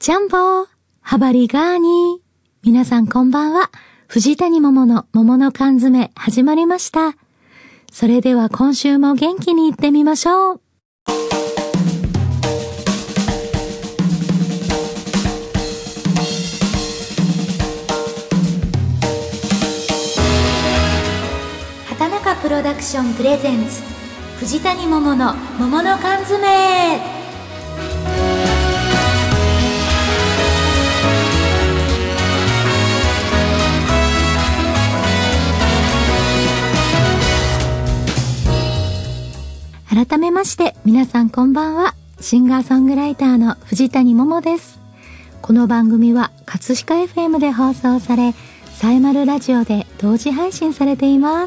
ジャンボハバリガーニ。皆さんこんばんは。藤谷桃の桃の缶詰始まりました。それでは今週も元気にいってみましょう。畑中プロダクションプレゼンツ藤谷桃の桃の缶詰。改めまして皆さんこんばんは。シンガーソングライターの藤谷桃です。この番組は葛飾 FM で放送され、サイマルラジオで同時配信されています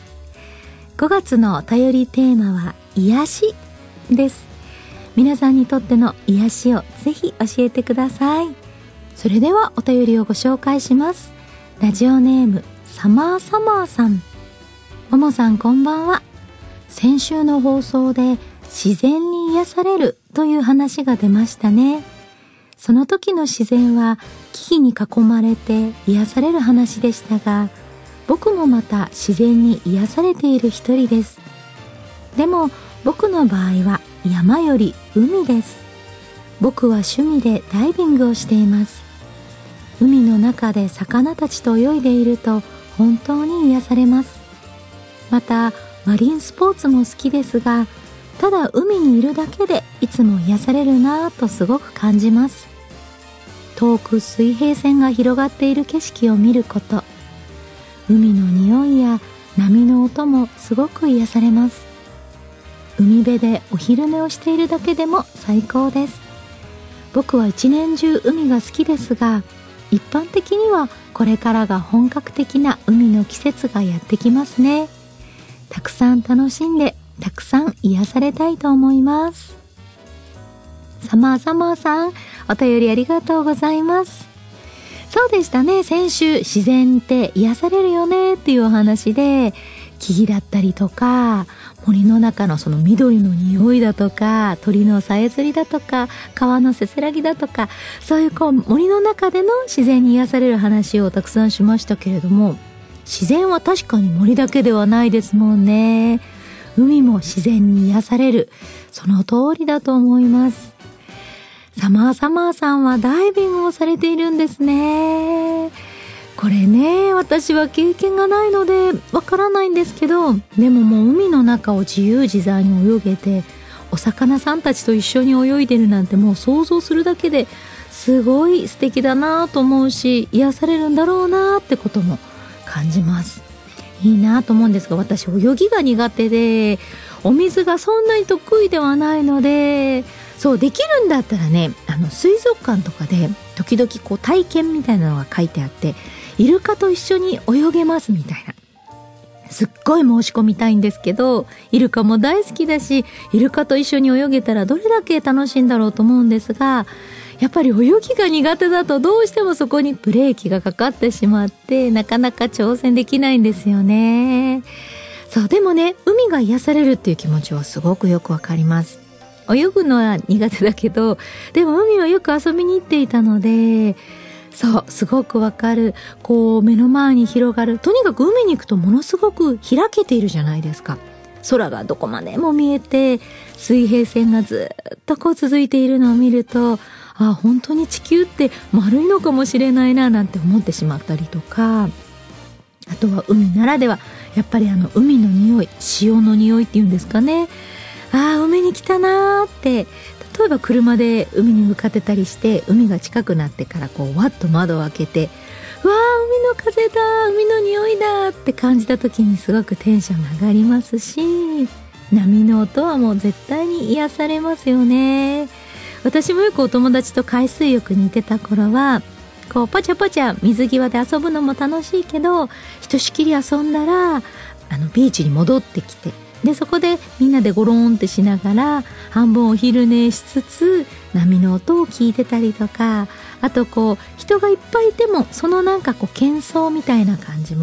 。5月のお便りテーマは癒しです。皆さんにとっての癒しをぜひ教えてください。それではお便りをご紹介します。ラジオネームサマーサマーさん。桃さんこんばんは。先週の放送で自然に癒されるという話が出ましたね。その時の自然は木々に囲まれて癒される話でしたが、僕もまた自然に癒されている一人です。でも僕の場合は山より海です。僕は趣味でダイビングをしています。海の中で魚たちと泳いでいると本当に癒されます。またマリンスポーツも好きですが、ただ海にいるだけでいつも癒されるなぁとすごく感じます。遠く水平線が広がっている景色を見ること、海の匂いや波の音もすごく癒されます。海辺でお昼寝をしているだけでも最高です。僕は一年中海が好きですが、一般的にはこれからが本格的な海の季節がやってきますね。たくさん楽しんで、たくさん癒されたいと思います。サマーサマーさん、お便りありがとうございます。そうでしたね。先週自然って癒されるよねっていうお話で、木々だったりとか森の中のその緑の匂いだとか、鳥のさえずりだとか、川のせせらぎだとか、そういう森の中での自然に癒される話をたくさんしましたけれども、自然は確かに森だけではないですもんね。海も自然に癒される。その通りだと思います。サマーサマーさんはダイビングをされているんですね。これね、私は経験がないのでわからないんですけど、でももう海の中を自由自在に泳げて、お魚さんたちと一緒に泳いでるなんてもう想像するだけですごい素敵だなと思うし、癒されるんだろうなってことも感じます。いいなと思うんですが、私泳ぎが苦手でお水がそんなに得意ではないので、そうできるんだったらね、水族館とかで時々体験みたいなのが書いてあって、イルカと一緒に泳げますみたいな、すっごい申し込みたいんですけど、イルカも大好きだし、イルカと一緒に泳げたらどれだけ楽しいんだろうと思うんですが、やっぱり泳ぎが苦手だとどうしてもそこにブレーキがかかってしまって、なかなか挑戦できないんですよね。そう、でもね、海が癒されるっていう気持ちはすごくよくわかります。泳ぐのは苦手だけど、でも海はよく遊びに行っていたので、そう、すごくわかる。目の前に広がる。とにかく海に行くとものすごく開けているじゃないですか。空がどこまでも見えて、水平線がずっと続いているのを見ると、本当に地球って丸いのかもしれないななんて思ってしまったりとか、あとは海ならでは、やっぱり海の匂い、潮の匂いっていうんですかね。海に来たなーって、例えば車で海に向かってたりして、海が近くなってからわっと窓を開けて、うわー、海の風だ、海の匂いだって感じた時にすごくテンションが上がりますし、波の音はもう絶対に癒されますよね。私もよくお友達と海水浴に行ってた頃は、パチャパチャ水際で遊ぶのも楽しいけど、ひとしきり遊んだらビーチに戻ってきて、でそこでみんなでゴローンってしながら半分お昼寝しつつ波の音を聞いてたりとか、あと人がいっぱいいてもその喧騒みたいな感じも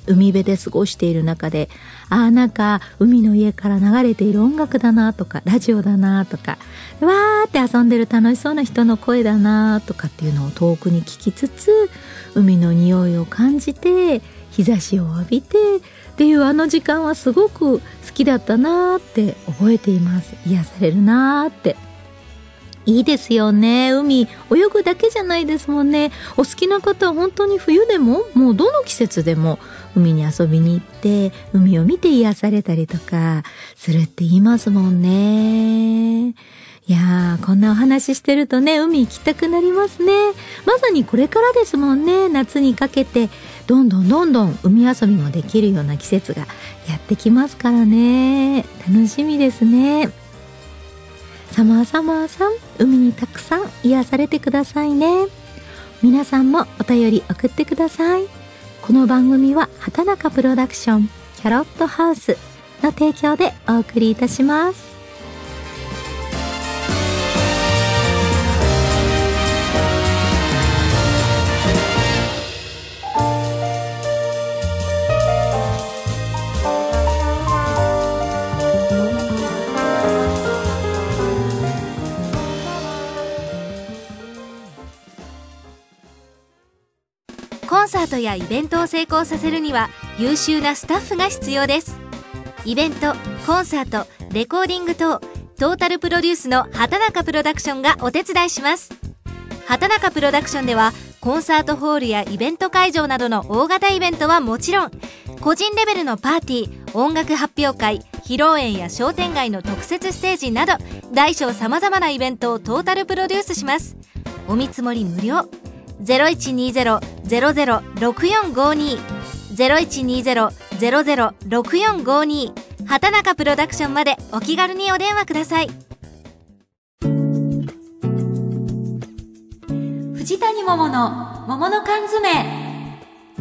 海辺で過ごしている中で、なんか海の家から流れている音楽だなとか、ラジオだなとか、わーって遊んでる楽しそうな人の声だなとかっていうのを遠くに聞きつつ、海の匂いを感じて、日差しを浴びてっていうあの時間はすごく好きだったなって覚えています。癒されるなって。いいですよね。海泳ぐだけじゃないですもんね。お好きな方は本当に冬でももうどの季節でも海に遊びに行って海を見て癒されたりとかするって言いますもんね。いやー、こんなお話してるとね、海行きたくなりますね。まさにこれからですもんね。夏にかけてどんどん海遊びもできるような季節がやってきますからね。楽しみですね。サマーさん、海にたくさん癒されてくださいね。皆さんもお便り送ってください。この番組は畑中プロダクションキャロットハウスの提供でお送りいたします。 コンサートやイベントを成功させるには優秀なスタッフが必要です。イベント、コンサート、レコーディング等トータルプロデュースの畑中プロダクションがお手伝いします。畑中プロダクションではコンサートホールやイベント会場などの大型イベントはもちろん、個人レベルのパーティー、音楽発表会、披露宴や商店街の特設ステージなど大小様々なイベントをトータルプロデュースします。お見積もり無料。0120-006452 0120-006452 畑中プロダクションまでお気軽にお電話ください。藤谷桃の桃の缶詰。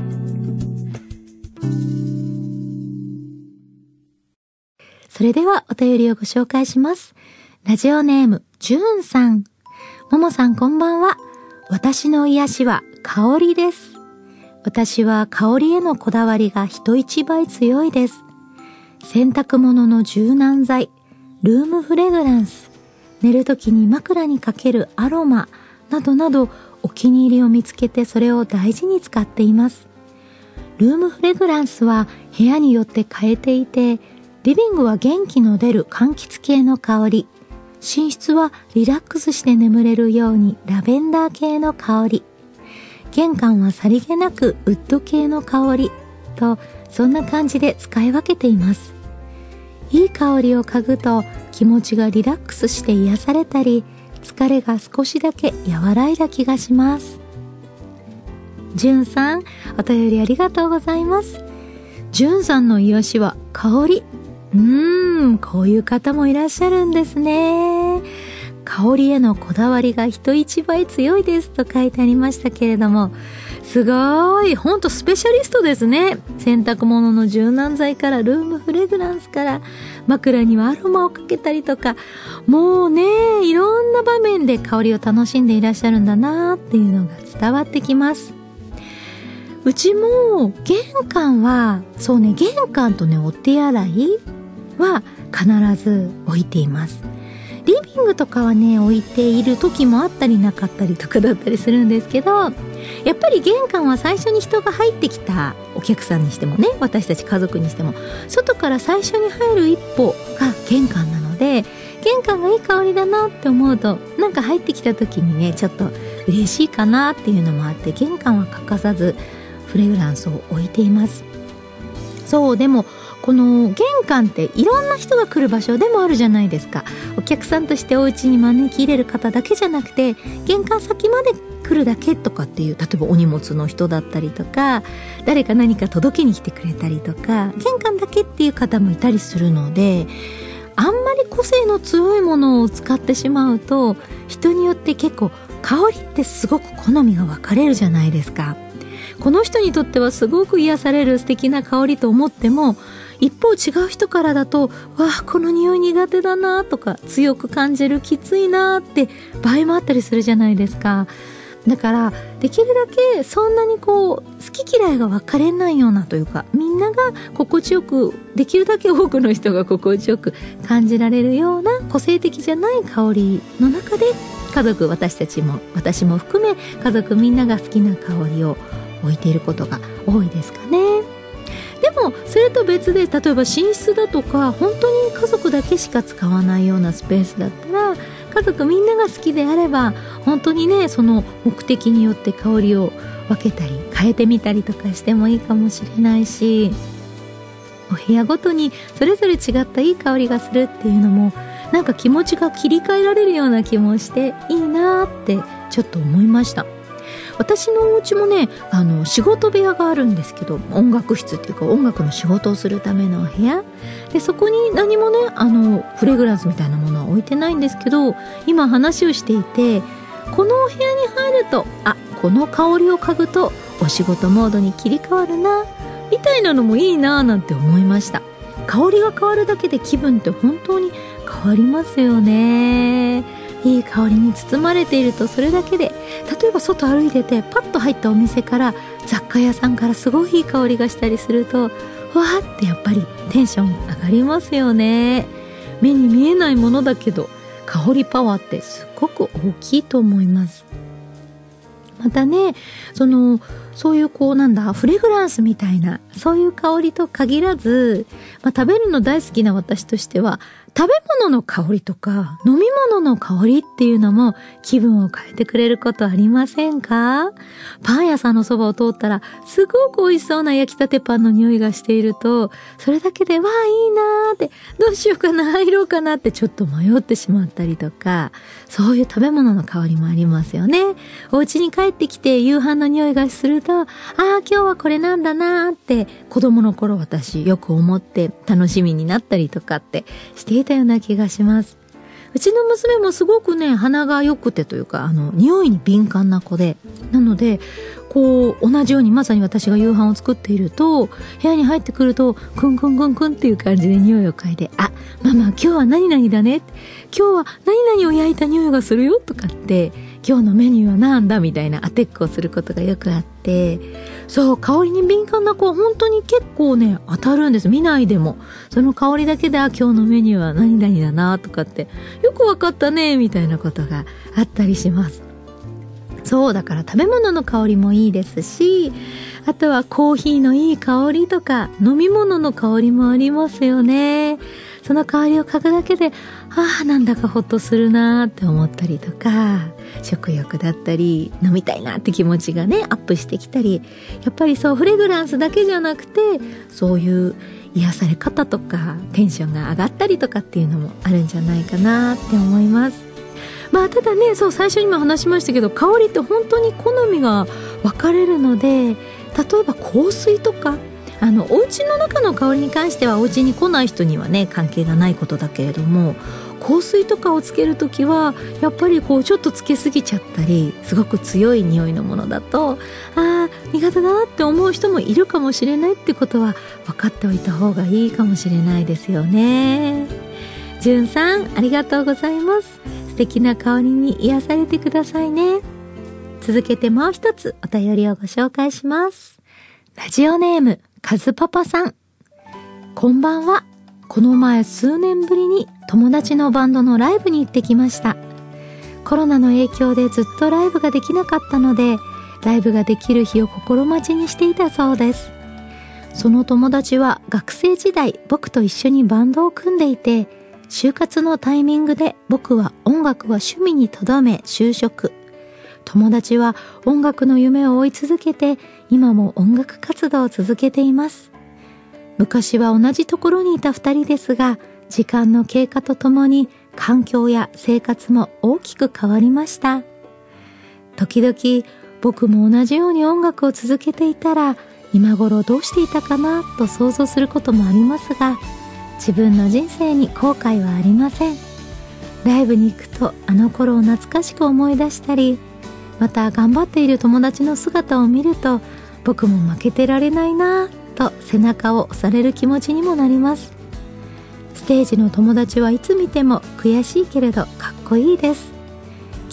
それではお便りをご紹介します。ラジオネームジューンさん。桃さんこんばんは。私の癒しは香りです。私は香りへのこだわりが人一倍強いです。洗濯物の柔軟剤、ルームフレグランス、寝るときに枕にかけるアロマなどなどお気に入りを見つけてそれを大事に使っています。ルームフレグランスは部屋によって変えていて、リビングは元気の出る柑橘系の香り、寝室はリラックスして眠れるようにラベンダー系の香り、玄関はさりげなくウッド系の香りと、そんな感じで使い分けています。いい香りを嗅ぐと気持ちがリラックスして癒されたり、疲れが少しだけ和らいだ気がします。じゅんさん、お便りありがとうございます。じゅんさんの癒しは香り。こういう方もいらっしゃるんですね。香りへのこだわりが人一倍強いですと書いてありましたけれども、すごい、ほんとスペシャリストですね。洗濯物の柔軟剤からルームフレグランスから枕にはアロマをかけたりとか、もうね、いろんな場面で香りを楽しんでいらっしゃるんだなっていうのが伝わってきます。うちも玄関はそうね、玄関とね、お手洗いは必ず置いています。リビングとかはね、置いている時もあったりなかったりとかだったりするんですけど、やっぱり玄関は最初に人が入ってきたお客さんにしてもね、私たち家族にしても、外から最初に入る一歩が玄関なので、玄関がいい香りだなって思うと、なんか入ってきた時にね、ちょっと嬉しいかなっていうのもあって、玄関は欠かさずフレグランスを置いています。そう、でもこの玄関っていろんな人が来る場所でもあるじゃないですか。お客さんとしてお家に招き入れる方だけじゃなくて、玄関先まで来るだけとかっていう、例えばお荷物の人だったりとか、誰か何か届けに来てくれたりとか、玄関だけっていう方もいたりするので、あんまり個性の強いものを使ってしまうと、人によって結構香りってすごく好みが分かれるじゃないですか。この人にとってはすごく癒される素敵な香りと思っても、一方違う人からだと、わあ、この匂い苦手だなとか、強く感じる、きついなって場合もあったりするじゃないですか。 だからできるだけそんなに好き嫌いが分かれないようなというか、みんなが心地よく、できるだけ多くの人が心地よく感じられるような個性的じゃない香りの中で、家族、私も含め家族みんなが好きな香りを置いていることが多いですかね。でもそれと別で、例えば寝室だとか本当に家族だけしか使わないようなスペースだったら、家族みんなが好きであれば本当にね、その目的によって香りを分けたり変えてみたりとかしてもいいかもしれないし、お部屋ごとにそれぞれ違ったいい香りがするっていうのも、なんか気持ちが切り替えられるような気もしていいなってちょっと思いました。私のお家もね、仕事部屋があるんですけど、音楽室っていうか音楽の仕事をするためのお部屋で、そこに何もねフレグランスみたいなものは置いてないんですけど、今話をしていて、このお部屋に入るとこの香りを嗅ぐとお仕事モードに切り替わるなみたいなのもいいななんて思いました。香りが変わるだけで気分って本当に変わりますよね。いい香りに包まれていると、それだけで、例えば外歩いててパッと入ったお店から雑貨屋さんからすごいいい香りがしたりすると、わーってやっぱりテンション上がりますよね。目に見えないものだけど香りパワーってすごく大きいと思います。またね、そういうフレグランスみたいなそういう香りと限らず、食べるの大好きな私としては、食べ物の香りとか飲み物の香りっていうのも気分を変えてくれることありませんか？パン屋さんのそばを通ったらすごく美味しそうな焼きたてパンの匂いがしていると、それだけでいいなーって、どうしようかな、入ろうかなってちょっと迷ってしまったりとか、そういう食べ物の香りもありますよね。お家に帰ってきて夕飯の匂いがすると、今日はこれなんだなーって子供の頃私よく思って楽しみになったりとかってしていたような気がします。うちの娘もすごくね、鼻が良くてというか、匂いに敏感な子で、なので同じようにまさに私が夕飯を作っていると、部屋に入ってくるとクンクンクンクンっていう感じで匂いを嗅いで、ママ今日は何々だね、今日は何々を焼いた匂いがするよとかって、今日のメニューはなんだみたいなアテックをすることがよくあって、そう香りに敏感な子は本当に結構ね当たるんです。見ないでもその香りだけで今日のメニューは何々だなとかってよくわかったねみたいなことがあったりします。そうだから食べ物の香りもいいですし、あとはコーヒーのいい香りとか飲み物の香りもありますよね。その香りを嗅ぐだけでなんだかほっとするなって思ったりとか、食欲だったり飲みたいなって気持ちがねアップしてきたり、やっぱりそうフレグランスだけじゃなくて、そういう癒され方とかテンションが上がったりとかっていうのもあるんじゃないかなって思います。ただね、そう最初にも話しましたけど、香りって本当に好みが分かれるので、例えば香水とかお家の中の香りに関してはお家に来ない人にはね関係がないことだけれども、香水とかをつけるときはやっぱりちょっとつけすぎちゃったり、すごく強い匂いのものだと苦手だなって思う人もいるかもしれないってことは分かっておいた方がいいかもしれないですよね。じゅんさんありがとうございます。素敵な香りに癒されてくださいね。続けてもう一つお便りをご紹介します。ラジオネームカズパパさん、こんばんは。この前数年ぶりに友達のバンドのライブに行ってきました。コロナの影響でずっとライブができなかったので、ライブができる日を心待ちにしていたそうです。その友達は学生時代僕と一緒にバンドを組んでいて、就活のタイミングで僕は音楽は趣味にとどめ就職。友達は音楽の夢を追い続けて、今も音楽活動を続けています。昔は同じところにいた二人ですが、時間の経過とともに環境や生活も大きく変わりました。時々僕も同じように音楽を続けていたら、今頃どうしていたかなと想像することもありますが、自分の人生に後悔はありません。ライブに行くとあの頃を懐かしく思い出したり、また頑張っている友達の姿を見ると、僕も負けてられないなと背中を押される気持ちにもなります。ステージの友達はいつ見ても悔しいけれどかっこいいです。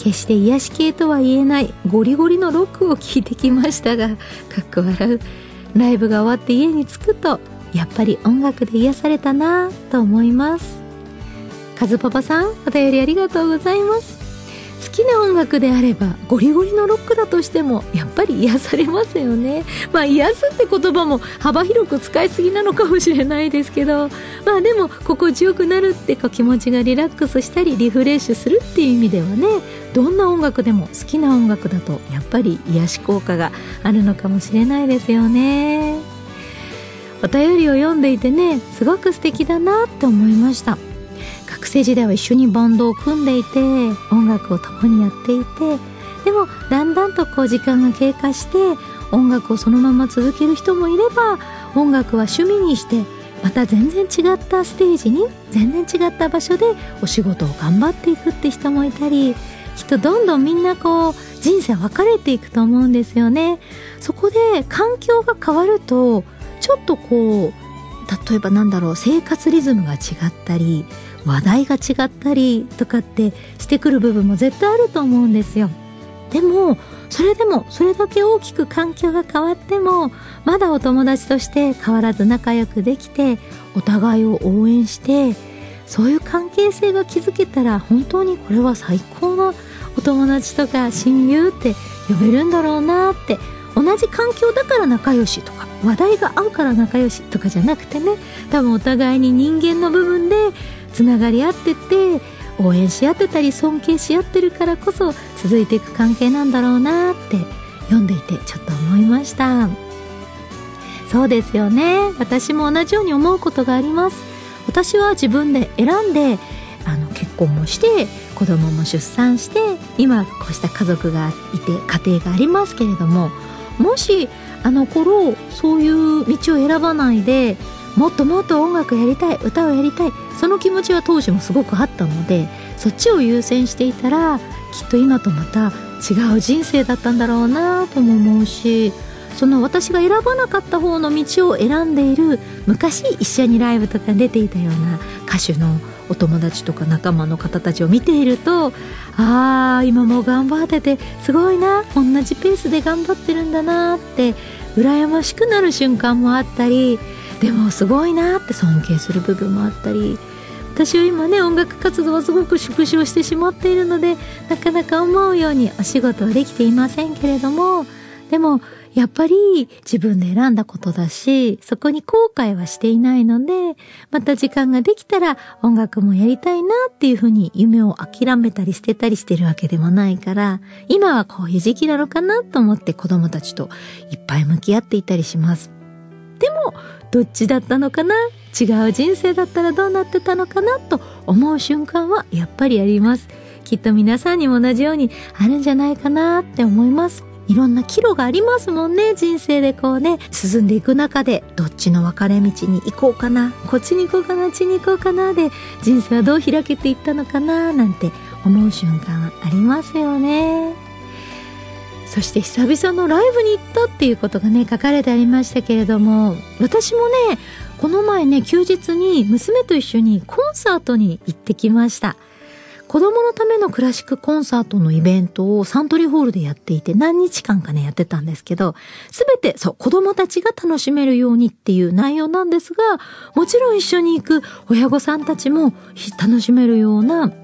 決して癒し系とは言えないゴリゴリのロックを聴いてきましたが、かっこ笑う。ライブが終わって家に着くとやっぱり音楽で癒されたなと思います。カズパパさん、お便りありがとうございます。好きな音楽であればゴリゴリのロックだとしてもやっぱり癒されますよね。癒すって言葉も幅広く使いすぎなのかもしれないですけど、でも心地よくなるって気持ちがリラックスしたりリフレッシュするっていう意味ではね、どんな音楽でも好きな音楽だとやっぱり癒し効果があるのかもしれないですよね。お便りを読んでいてね、すごく素敵だなって思いました。学生時代は一緒にバンドを組んでいて音楽を共にやっていて、でもだんだんと時間が経過して音楽をそのまま続ける人もいれば、音楽は趣味にしてまた全然違ったステージに全然違った場所でお仕事を頑張っていくって人もいたり、きっとどんどんみんな人生分かれていくと思うんですよね。そこで環境が変わるとちょっと例えば生活リズムが違ったり話題が違ったりとかってしてくる部分も絶対あると思うんですよ。でもそれだけ大きく環境が変わってもまだお友達として変わらず仲良くできて、お互いを応援してそういう関係性が築けたら、本当にこれは最高のお友達とか親友って呼べるんだろうなって。同じ環境だから仲良しとか話題が合うから仲良しとかじゃなくてね、多分お互いに人間の部分でつながり合ってて応援し合ってたり尊敬し合ってるからこそ続いていく関係なんだろうなって読んでいてちょっと思いました。そうですよね。私も同じように思うことがあります。私は自分で選んで結婚もして子供も出産して今こうした家族がいて家庭がありますけれども、もし頃そういう道を選ばないでもっともっと音楽やりたい、歌をやりたい、その気持ちは当時もすごくあったので、そっちを優先していたらきっと今とまた違う人生だったんだろうなとも思うし、その私が選ばなかった方の道を選んでいる昔一緒にライブとか出ていたような歌手のお友達とか仲間の方たちを見ていると、今も頑張っててすごいな、同じペースで頑張ってるんだなって羨ましくなる瞬間もあったり、でもすごいなって尊敬する部分もあったり、私は今ね音楽活動はすごく縮小してしまっているのでなかなか思うようにお仕事はできていませんけれども、でもやっぱり自分で選んだことだし、そこに後悔はしていないので、また時間ができたら音楽もやりたいなっていうふうに夢を諦めたり捨てたりしてるわけでもないから、今はこういう時期なのかなと思って子供たちといっぱい向き合っていたりします。でもどっちだったのかな、違う人生だったらどうなってたのかなと思う瞬間はやっぱりあります。きっと皆さんにも同じようにあるんじゃないかなって思います。いろんな岐路がありますもんね。人生で進んでいく中でどっちの分かれ道に行こうかな、こっちに行こうかな、あっちに行こうかなで人生はどう開けていったのかななんて思う瞬間ありますよね。そして久々のライブに行ったっていうことがね書かれてありましたけれども、私もねこの前ね休日に娘と一緒にコンサートに行ってきました。子供のためのクラシックコンサートのイベントをサントリーホールでやっていて、何日間かねやってたんですけど、すべて子供たちが楽しめるようにっていう内容なんですが、もちろん一緒に行く親御さんたちも楽しめるような、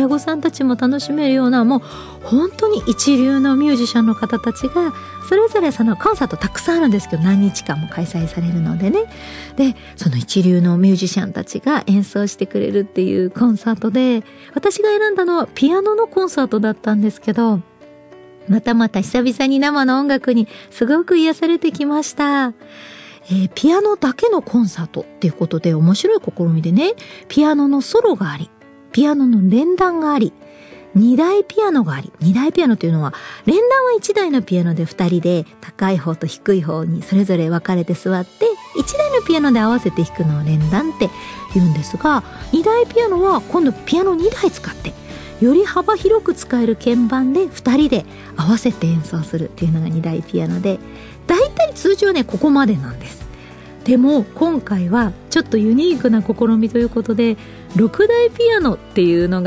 もう本当に一流のミュージシャンの方たちがそれぞれそのコンサートたくさんあるんですけど、何日間も開催されるのでね、でその一流のミュージシャンたちが演奏してくれるっていうコンサートで、私が選んだのはピアノのコンサートだったんですけど、また久々に生の音楽にすごく癒されてきました。ピアノだけのコンサートっていうことで面白い試みでね、ピアノのソロがあり、ピアノの連弾があり、2台ピアノがあり、2台ピアノというのは連弾は1台のピアノで2人で高い方と低い方にそれぞれ分かれて座って1台のピアノで合わせて弾くのを連弾って言うんですが、2台ピアノは今度ピアノ2台使ってより幅広く使える鍵盤で2人で合わせて演奏するっていうのが2台ピアノで、だいたい通常ねここまでなんです。でも今回はちょっとユニークな試みということで6台ピアノっていうのが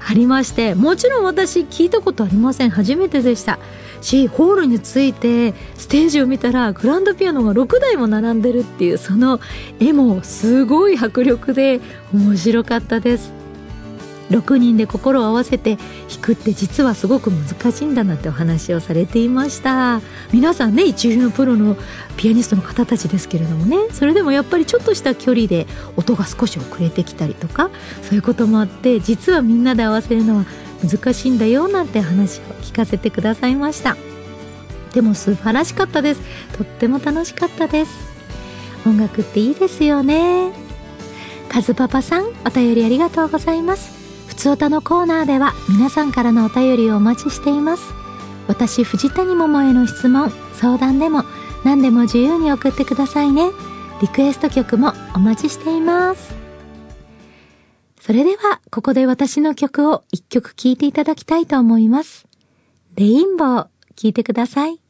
ありまして、もちろん私聞いたことありません。初めてでしたし、ホールに着いてステージを見たらグランドピアノが6台も並んでるっていう、その絵もすごい迫力で面白かったです。6人で心を合わせて弾くって実はすごく難しいんだなってお話をされていました。皆さんね、一流のプロのピアニストの方たちですけれどもね、それでもやっぱりちょっとした距離で音が少し遅れてきたりとか、そういうこともあって、実はみんなで合わせるのは難しいんだよなんて話を聞かせてくださいました。でも素晴らしかったです。とっても楽しかったです。音楽っていいですよね。カズパパさん、お便りありがとうございます。ふつおたのコーナーでは皆さんからのお便りをお待ちしています。私藤谷桃への質問、相談でも何でも自由に送ってくださいね。リクエスト曲もお待ちしています。それではここで私の曲を一曲聴いていただきたいと思います。レインボー、聴いてください。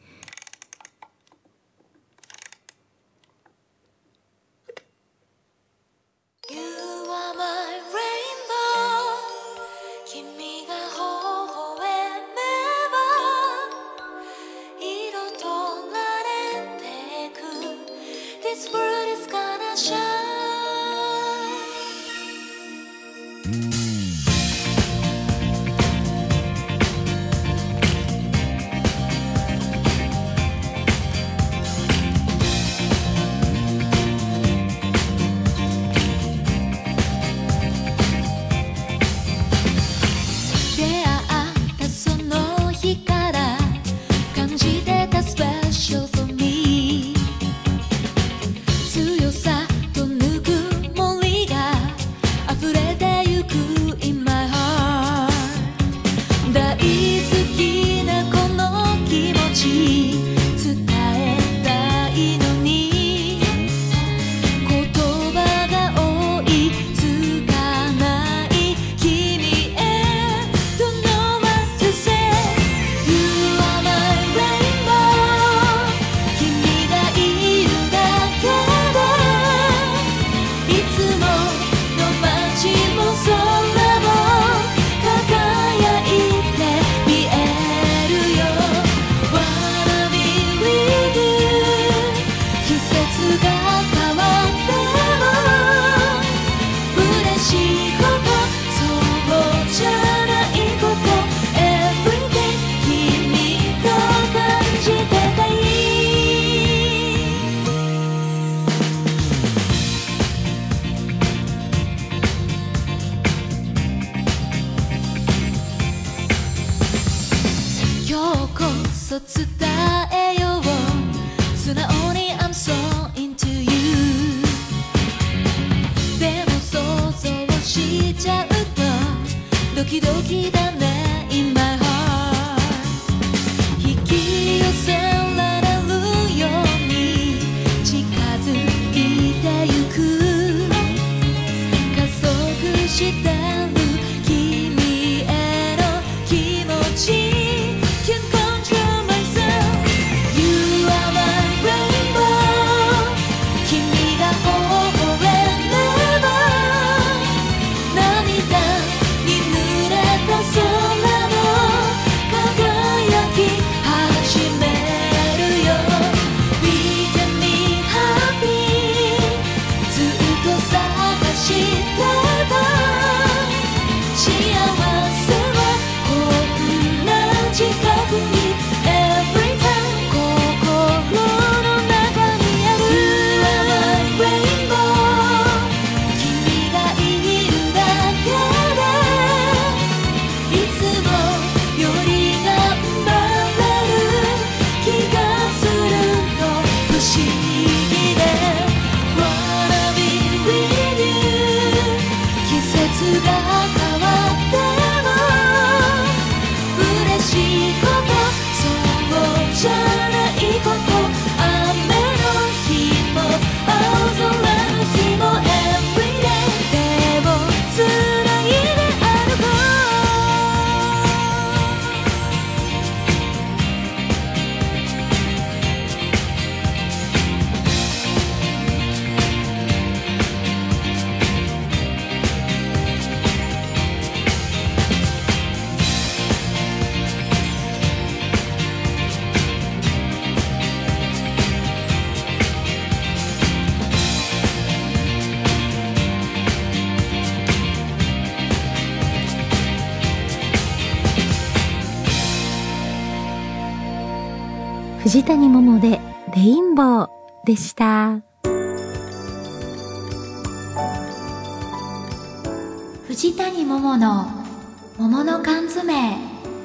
そう伝えよう素直に I'm so into you でも想像しちゃうとドキドキだね In my heart 引き寄せられるように近づいてゆく加速してる君への気持ちそ藤谷桃でレインボーでした。藤谷桃の桃の缶詰。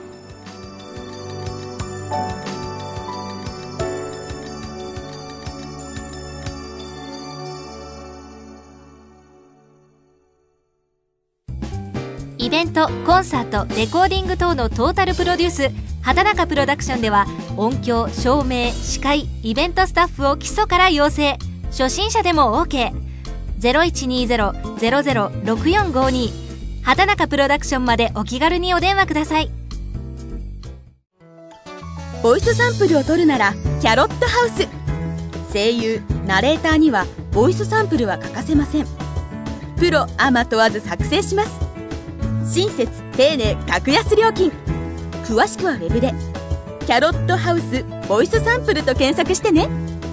イベント、コンサート、レコーディング等のトータルプロデュース、畑中プロダクションでは音響、照明、司会、イベントスタッフを基礎から養成。初心者でも OK。 0120-006452 畑中プロダクションまでお気軽にお電話ください。 ボイスサンプルを取るならキャロットハウス。声優、ナレーターにはボイスサンプルは欠かせません。プロアマ問わず作成します。親切丁寧格安料金。詳しくはウェブでキャロットハウスボイスサンプルと検索してね。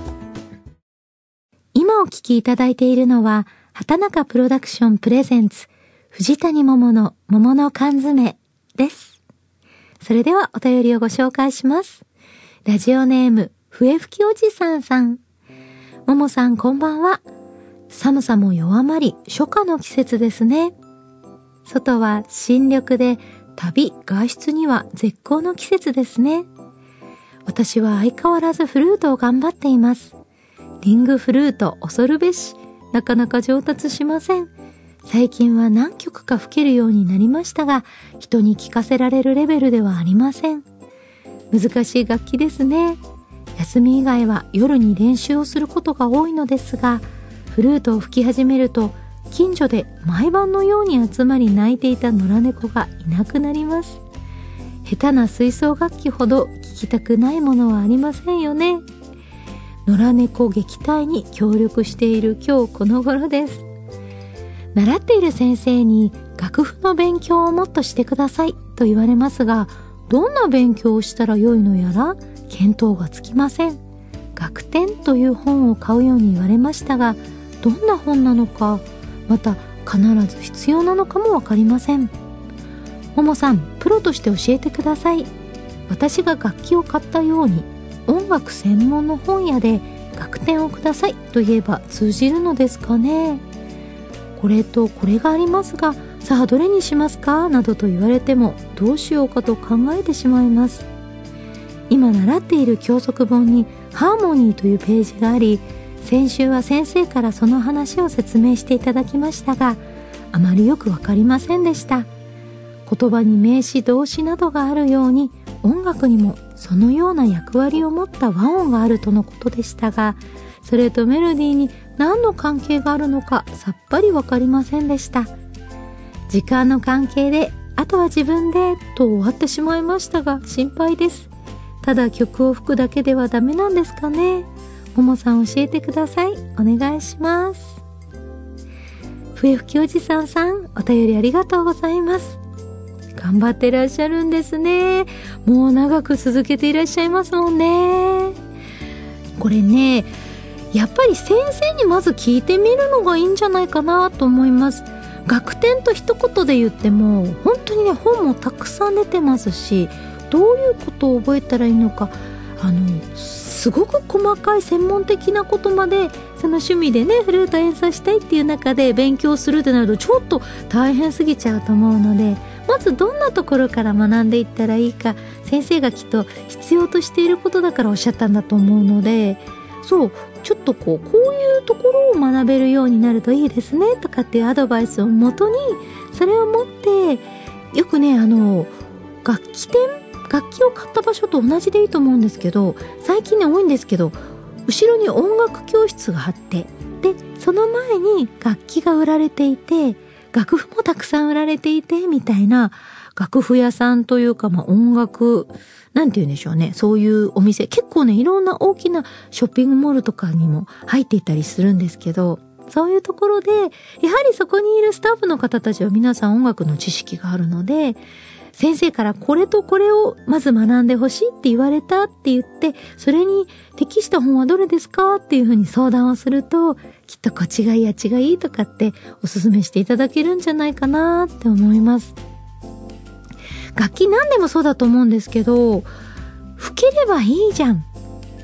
今お聞きいただいているのは畑中プロダクションプレゼンツ藤谷桃の桃の缶詰です。それではお便りをご紹介します。ラジオネーム笛吹きおじさんさん。桃さんこんばんは。寒さも弱まり初夏の季節ですね。外は新緑で旅外出には絶好の季節ですね。私は相変わらずフルートを頑張っています。リングフルート恐るべし、なかなか上達しません。最近は何曲か吹けるようになりましたが、人に聴かせられるレベルではありません。難しい楽器ですね。休み以外は夜に練習をすることが多いのですが、フルートを吹き始めると近所で毎晩のように集まり鳴いていた野良猫がいなくなります。下手な吹奏楽器ほど聴きたくないものはありませんよね。野良猫撃退に協力している今日この頃です。習っている先生に楽譜の勉強をもっとしてくださいと言われますが、どんな勉強をしたらよいのやら見当がつきません。楽典という本を買うように言われましたが、どんな本なのか、また必ず必要なのかもわかりません。ももさん、プロとして教えてください。私が楽器を買ったように音楽専門の本屋で楽典をくださいと言えば通じるのですかね。これとこれがありますが、さあどれにしますかなどと言われてもどうしようかと考えてしまいます。今習っている教則本にハーモニーというページがあり、先週は先生からその話を説明していただきましたが、あまりよくわかりませんでした。言葉に名詞動詞などがあるように、音楽にもそのような役割を持った和音があるとのことでしたが、それとメロディーに何の関係があるのかさっぱりわかりませんでした。時間の関係であとは自分でと終わってしまいましたが心配です。ただ曲を吹くだけではダメなんですかね。ももさん教えてください。お願いします。笛吹きおじさんさん、お便りありがとうございます。頑張ってらっしゃるんですね。もう長く続けていらっしゃいますもんね。これね、やっぱり先生にまず聞いてみるのがいいんじゃないかなと思います。楽典と一言で言っても本当にね、本もたくさん出てますし、どういうことを覚えたらいいのか、すごく細かい専門的なことまで、その趣味でねフルート演奏したいっていう中で勉強するってなるとちょっと大変すぎちゃうと思うので、まずどんなところから学んでいったらいいか、先生がきっと必要としていることだからおっしゃったんだと思うので、そうちょっとこういうところを学べるようになるといいですねとかっていうアドバイスをもとに、それを持ってよくね、楽器を買った場所と同じでいいと思うんですけど、最近ね多いんですけど、後ろに音楽教室があって、でその前に楽器が売られていて、楽譜もたくさん売られていてみたいな楽譜屋さんというか、音楽なんて言うんでしょうね、そういうお店結構ね、いろんな大きなショッピングモールとかにも入っていたりするんですけど、そういうところでやはりそこにいるスタッフの方たちは皆さん音楽の知識があるので、先生からこれとこれをまず学んでほしいって言われたって言って、それに適した本はどれですかっていうふうに相談をすると、きっとこっちがいい、あっちがいいとかっておすすめしていただけるんじゃないかなって思います。楽器何でもそうだと思うんですけど、吹ければいいじゃんっ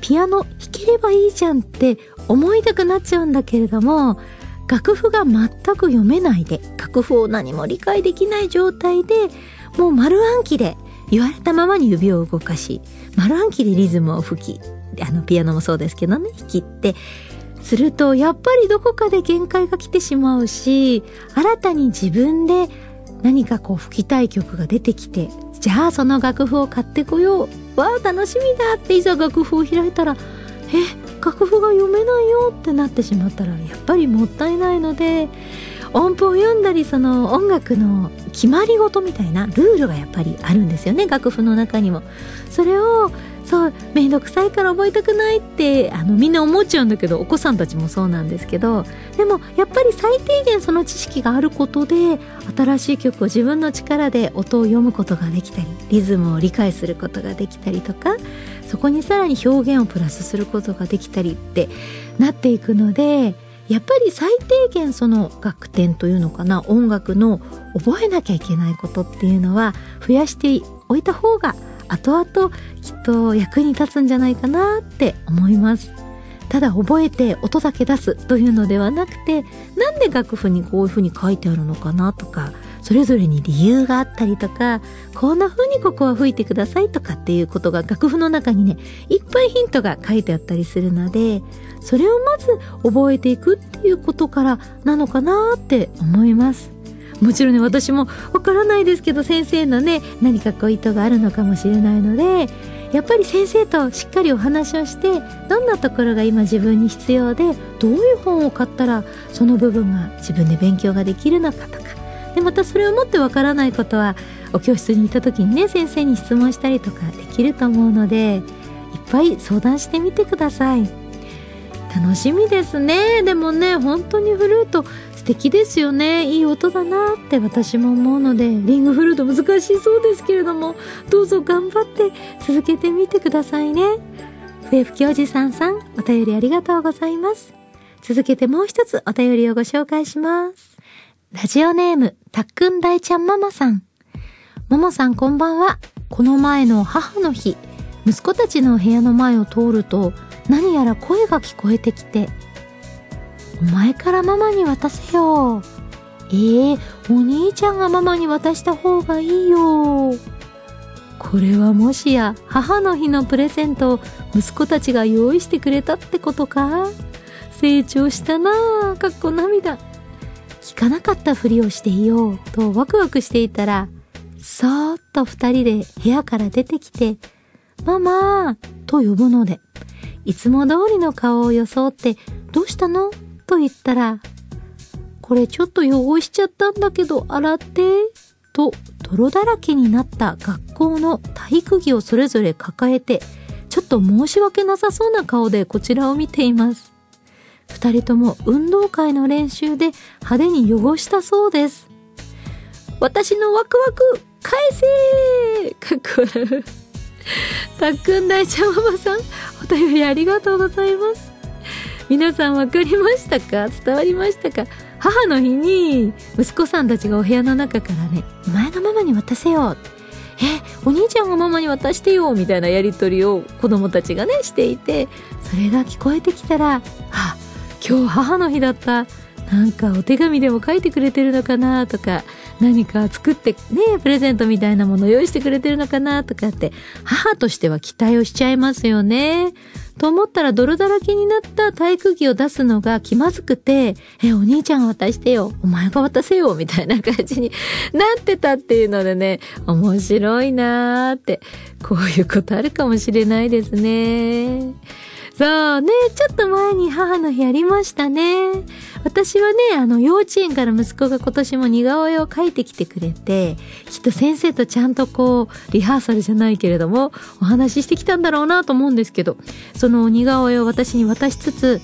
ピアノ弾ければいいじゃんって思いたくなっちゃうんだけれども、楽譜が全く読めないで、楽譜を何も理解できない状態で、もう丸暗記で言われたままに指を動かし、丸暗記でリズムを吹き、ピアノもそうですけどね、弾きってすると、やっぱりどこかで限界が来てしまうし、新たに自分で何か吹きたい曲が出てきて、じゃあその楽譜を買ってこよう、わあ楽しみだっていざ楽譜を開いたら、楽譜が読めないよってなってしまったら、やっぱりもったいないので、音符を読んだり、その音楽の決まり事みたいなルールがやっぱりあるんですよね、楽譜の中にも。それをめんどくさいから覚えたくないってみんな思っちゃうんだけど、お子さんたちもそうなんですけど、でもやっぱり最低限その知識があることで、新しい曲を自分の力で音を読むことができたり、リズムを理解することができたりとか、そこにさらに表現をプラスすることができたりってなっていくので、やっぱり最低限その楽典というのかな、音楽の覚えなきゃいけないことっていうのは増やしておいた方が後々きっと役に立つんじゃないかなって思います。ただ覚えて音だけ出すというのではなくて、なんで楽譜にこういう風に書いてあるのかなとか、それぞれに理由があったりとか、こんな風にここは吹いてくださいとかっていうことが楽譜の中にね、いっぱいヒントが書いてあったりするので、それをまず覚えていくっていうことからなのかなって思います。もちろんね、私もわからないですけど、先生のね、何か意図があるのかもしれないので、やっぱり先生としっかりお話をして、どんなところが今自分に必要で、どういう本を買ったらその部分が自分で勉強ができるのかとか、でまたそれをもってわからないことはお教室に行った時にね、先生に質問したりとかできると思うので、いっぱい相談してみてください。楽しみですね。でもね、本当にフルート素敵ですよね。いい音だなって私も思うので、リングフルート難しそうですけれども、どうぞ頑張って続けてみてくださいね。笛吹おじさんさん、お便りありがとうございます。続けてもう一つお便りをご紹介します。ラジオネームたっくん大ちゃんママさん。ももさんこんばんは。この前の母の日、息子たちの部屋の前を通ると、何やら声が聞こえてきて、お前からママに渡せよ。お兄ちゃんがママに渡した方がいいよ。これはもしや母の日のプレゼントを息子たちが用意してくれたってことか。成長したなぁ、かっこ涙。聞かなかったふりをしていようとワクワクしていたら、そーっと二人で部屋から出てきて、ママと呼ぶので、いつも通りの顔を装って、どうしたのと言ったら、これちょっと汚しちゃったんだけど洗ってと、泥だらけになった学校の体育着をそれぞれ抱えて、ちょっと申し訳なさそうな顔でこちらを見ています。二人とも運動会の練習で派手に汚したそうです。私のワクワク返せー、かっこ笑う。たっくん大ちゃんママさん、お便りありがとうございます。皆さんわかりましたか？伝わりましたか？母の日に息子さんたちがお部屋の中からね、お前がママに渡せよ、お兄ちゃんがママに渡してよみたいなやりとりを子供たちがねしていて、それが聞こえてきたら、今日母の日だった、なんかお手紙でも書いてくれてるのかなとか、何か作ってね、プレゼントみたいなものを用意してくれてるのかなとかって、母としては期待をしちゃいますよね。と思ったら泥だらけになった体育着を出すのが気まずくて、お兄ちゃんが渡してよ、お前が渡せよみたいな感じになってたっていうのでね、面白いなーって、こういうことあるかもしれないですね。そうね、ちょっと前に母の日ありましたね。私はね、幼稚園から息子が今年も似顔絵を描いてきてくれて、きっと先生とちゃんとリハーサルじゃないけれども、お話ししてきたんだろうなと思うんですけど、その似顔絵を私に渡しつつ、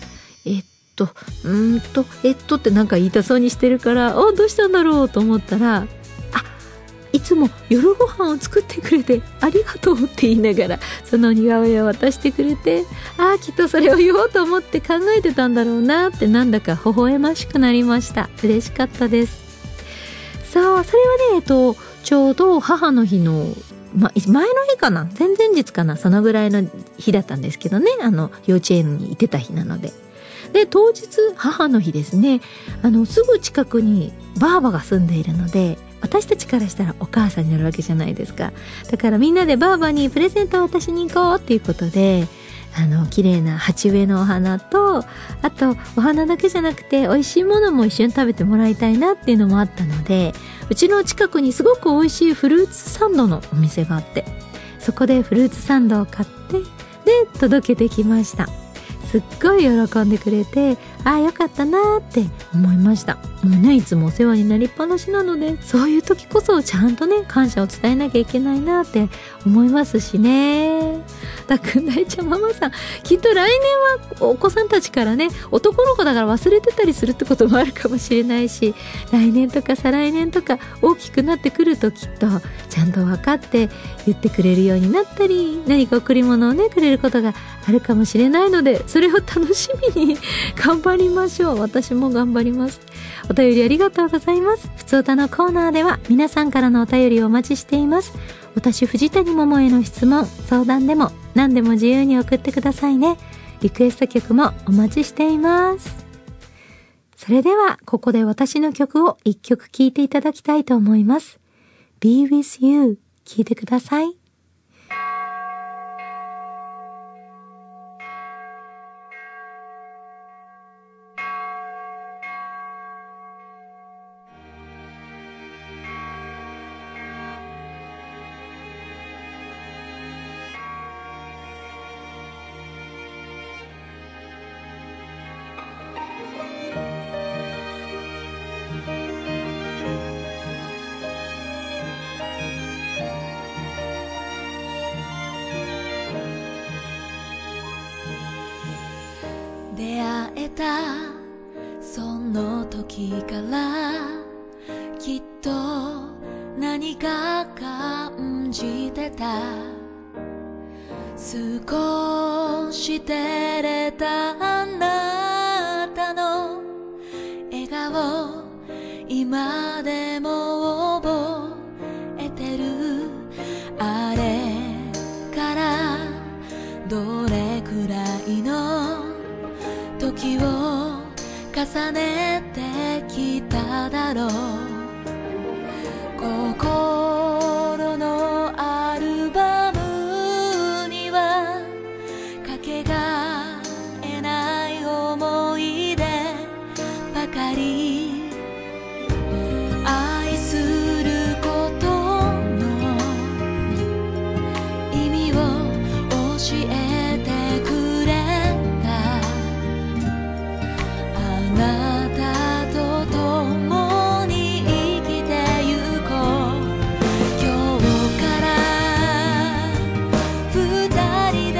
ってなんか言いたそうにしてるから、どうしたんだろうと思ったら、いつも夜ご飯を作ってくれてありがとうって言いながらその似顔絵を渡してくれて、きっとそれを言おうと思って考えてたんだろうなって、なんだか微笑ましくなりました。嬉しかったです。さあ、それはね、ちょうど母の日の前の日かな、前々日かな、そのぐらいの日だったんですけどね、幼稚園に行ってた日なので。で、当日、母の日ですね、すぐ近くにばあばが住んでいるので、私たちからしたらお母さんになるわけじゃないですか。だからみんなでばあばにプレゼントを渡しに行こうっていうことで、綺麗な鉢植えのお花と、あとお花だけじゃなくて美味しいものも一緒に食べてもらいたいなっていうのもあったので、うちの近くにすごく美味しいフルーツサンドのお店があって、そこでフルーツサンドを買ってで届けてきました。すっごい喜んでくれて、ああよかったなーって思いました。もうね、いつもお世話になりっぱなしなので、そういう時こそちゃんとね、感謝を伝えなきゃいけないなって思いますしね。だくんだいちゃん、ママさん、きっと来年はお子さんたちからね、男の子だから忘れてたりするってこともあるかもしれないし、来年とか再来年とか大きくなってくると、きっとちゃんと分かって言ってくれるようになったり、何か贈り物をねくれることがあるかもしれないので、それを楽しみに頑張りましょう。私も頑張ります。お便りありがとうございます。ふつおたのコーナーでは皆さんからのお便りをお待ちしています。私藤谷桃への質問、相談でも何でも自由に送ってくださいね。リクエスト曲もお待ちしています。それではここで私の曲を一曲聴いていただきたいと思います。 Be with you 聴いてください。 出会えたその時からきっと何か感じてた。少し照れたあなたの笑顔、今でも覚えてる。あれからどれくらいの時を重ねてきただろう。心のアルバムにはかけがえない思い出ばかり。愛することの意味を教えてくれた。あなたと共に生きてゆこう。今日から二人で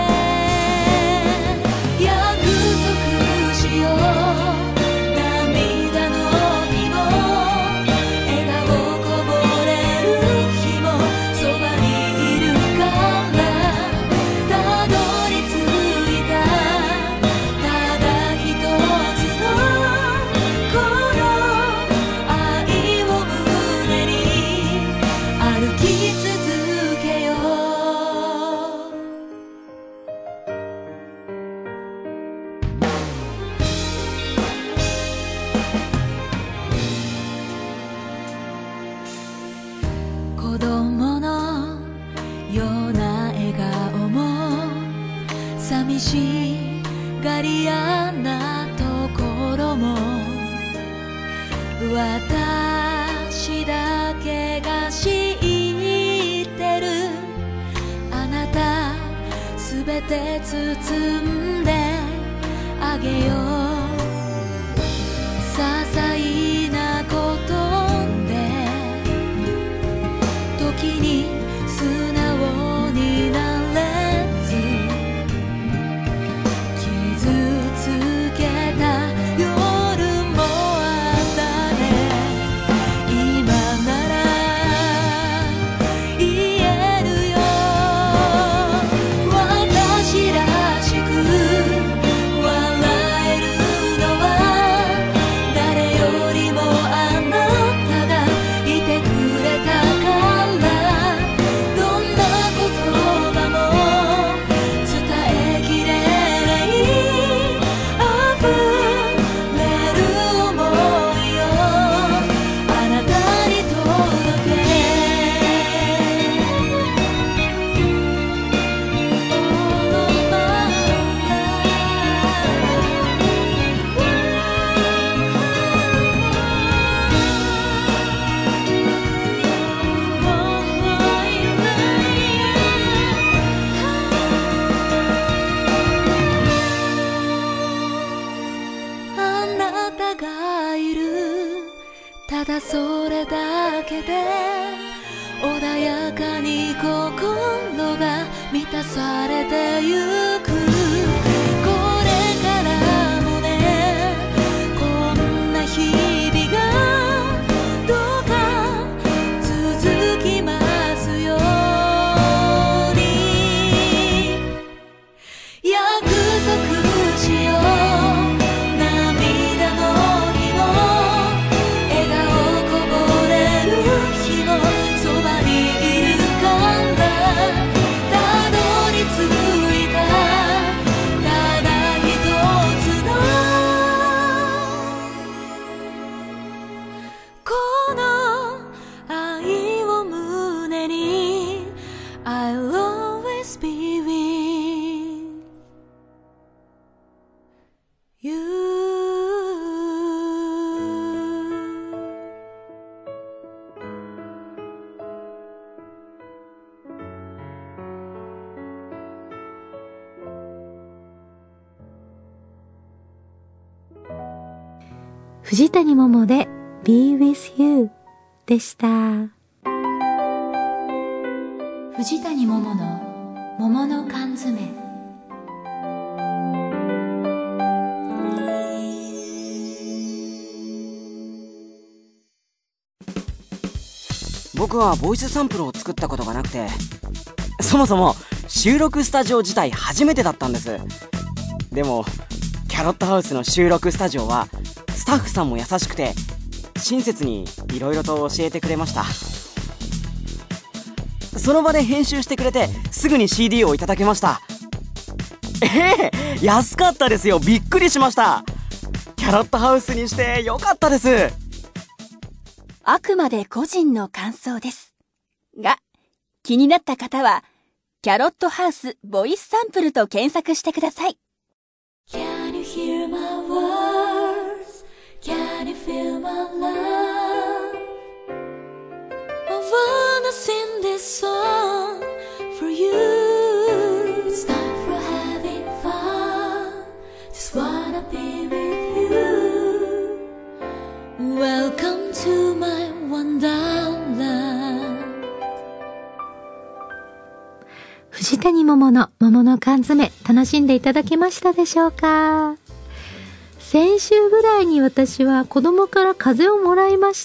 約束しよう。涙の日も笑顔こぼれる日もそばにいるから。たどり着いたただ一つのこの愛を胸に歩き続けよう。子供のような笑顔も寂しがり屋なところも私だけが知ってる。あなたすべて包んであげよう。些細なことで時に素直になれず傷つけた夜もあったね。今なら言えるよ。私らしく笑えるのは誰より藤谷桃で Be With You でした。藤谷桃の桃の缶詰。 僕はボイスサンプルを作ったことがなくて、そもそも収録スタジオ自体初めてだったんです。でもキャロットハウスの収録スタジオはスタッフさんも優しくて親切にいろいろと教えてくれました。その場で編集してくれてすぐに CD をいただけました。安かったですよ。びっくりしました。キャロットハウスにしてよかったです。 あくまで個人の感想ですが、気になった方はキャロットハウスボイスサンプルと検索してください。 Can you hear my words? Can you feel my love? I wanna sing this song for you. It's time for having fun. Just wanna be with you. Welcome to my wonderland. 藤谷桃の桃の缶詰、楽しんでいただけましたでしょうか。先週ぐらいに私は子供から風邪をもらいまして、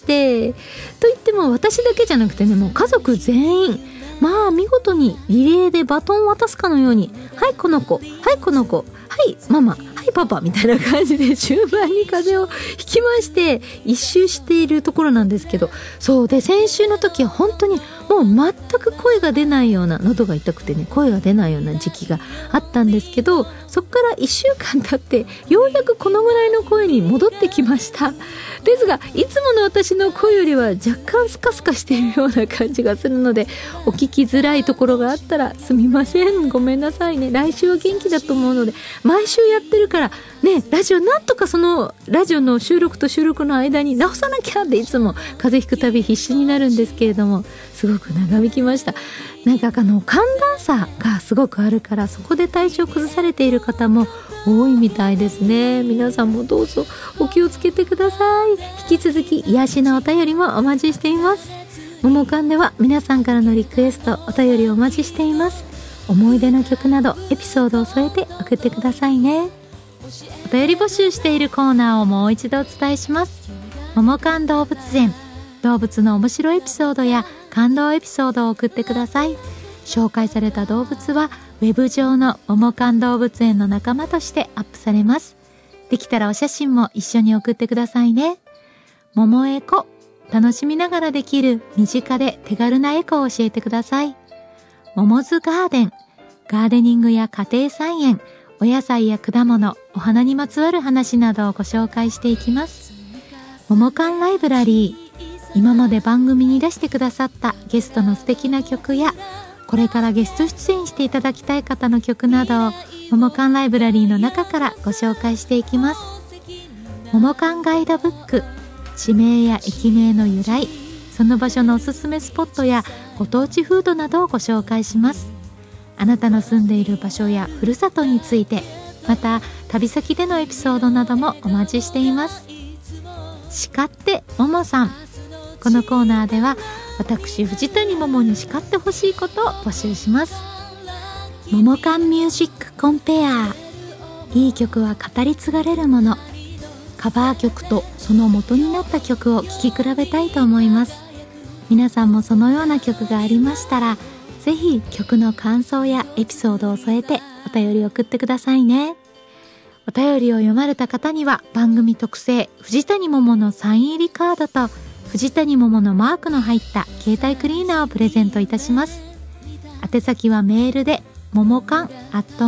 といっても私だけじゃなくてね、もう家族全員、まあ見事にリレーでバトンを渡すかのように、はいこの子、はいこの子、はいママ、はいパパみたいな感じで順番に風邪をひきまして、一周しているところなんですけど、そうで先週の時は本当にもう全く声が出ないような、喉が痛くてね声が出ないような時期があったんですけど、そこから1週間経ってようやくこのぐらいの声に戻ってきました。ですがいつもの私の声よりは若干スカスカしているような感じがするので、お聞きづらいところがあったらすみません、ごめんなさいね。来週は元気だと思うので、毎週やってるからね、ラジオなんとかそのラジオの収録と収録の間に直さなきゃっていつも風邪ひくたび必死になるんですけれども、すごく長引きました。なんか寒暖差がすごくあるから、そこで体調崩されている方も多いみたいですね。皆さんもどうぞお気をつけてください。引き続き癒しのお便りもお待ちしています。ももかんでは皆さんからのリクエスト、お便りをお待ちしています。思い出の曲などエピソードを添えて送ってくださいね。お便り募集しているコーナーをもう一度お伝えします。ももかん動物園、動物の面白いエピソードや感動エピソードを送ってください。紹介された動物はウェブ上のももかん動物園の仲間としてアップされます。できたらお写真も一緒に送ってくださいね。ももエコ、楽しみながらできる身近で手軽なエコを教えてください。ももずガーデン、ガーデニングや家庭菜園、お野菜や果物、お花にまつわる話などをご紹介していきます。ももかんライブラリー、今まで番組に出してくださったゲストの素敵な曲や、これからゲスト出演していただきたい方の曲などをももかんライブラリーの中からご紹介していきます。ももかんガイドブック、地名や駅名の由来、その場所のおすすめスポットやご当地フードなどをご紹介します。あなたの住んでいる場所やふるさとについて、また旅先でのエピソードなどもお待ちしています。叱ってももさん、このコーナーでは私藤谷桃に叱ってほしいことを募集します。ももかんミュージックコンペア、いい曲は語り継がれるもの。カバー曲とその元になった曲を聴き比べたいと思います。皆さんもそのような曲がありましたら、ぜひ曲の感想やエピソードを添えてお便り送ってくださいね。お便りを読まれた方には番組特製藤谷桃のサイン入りカードと藤谷桃のマークの入った携帯クリーナーをプレゼントいたします。宛先はメールでももかん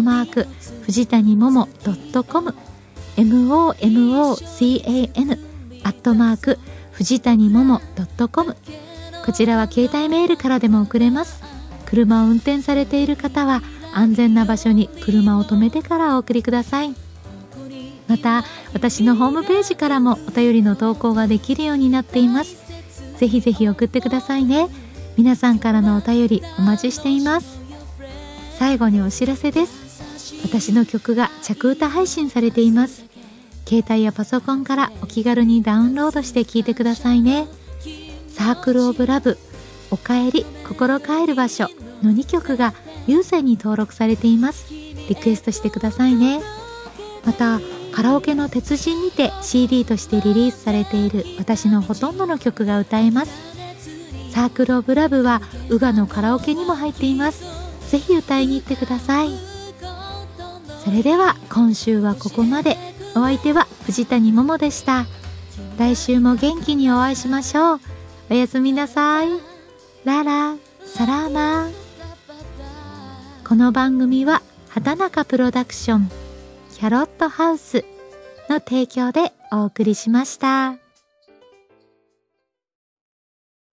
@藤谷桃.com、momocan藤谷桃.com、こちらは携帯メールからでも送れます。車を運転されている方は安全な場所に車を止めてからお送りください。また私のホームページからもお便りの投稿ができるようになっています。ぜひぜひ送ってくださいね。皆さんからのお便りお待ちしています。最後にお知らせです。私の曲が着歌配信されています。 携帯やパソコンからお気軽にダウンロードして聴いてくださいね。サークルオブラブ、おかえり、心帰る場所の2曲が有線に登録されています。リクエストしてくださいね。またカラオケの鉄人にて CD としてリリースされている私のほとんどの曲が歌えます。サークルオブラブはウガのカラオケにも入っています。ぜひ歌いに行ってください。それでは今週はここまで。お相手は藤谷桃でした。来週も元気にお会いしましょう。おやすみなさい。ララサラーマー。この番組は畑中プロダクションキャロットハウスの提供でお送りしました。